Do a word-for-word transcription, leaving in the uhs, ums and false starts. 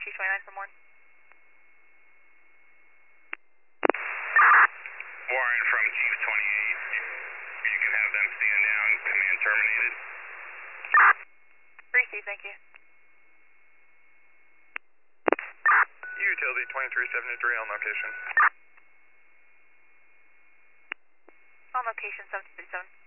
Chief twenty-nine for Warren. Warren from Chief twenty-eight. You can have them stand down. Command terminated. Receive, thank you. Utility twenty-three seventy-three on location. On location, seven thirty-seven.